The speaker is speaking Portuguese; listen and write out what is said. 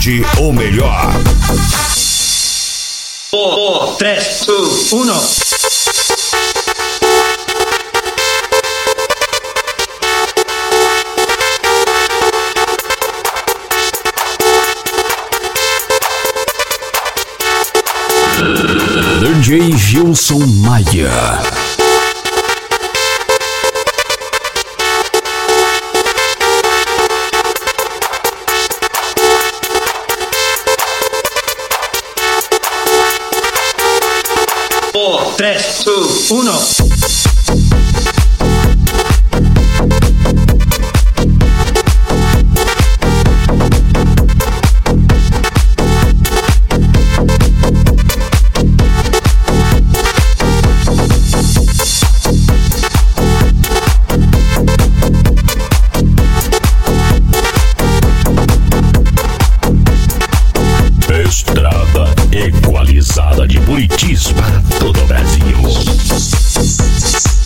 curte o melhor. 4, 3, 2, 1. DJ Gilson Maia. Four, 3, 2, 1. Estrada equalizada de Buritis para todo o Brasil.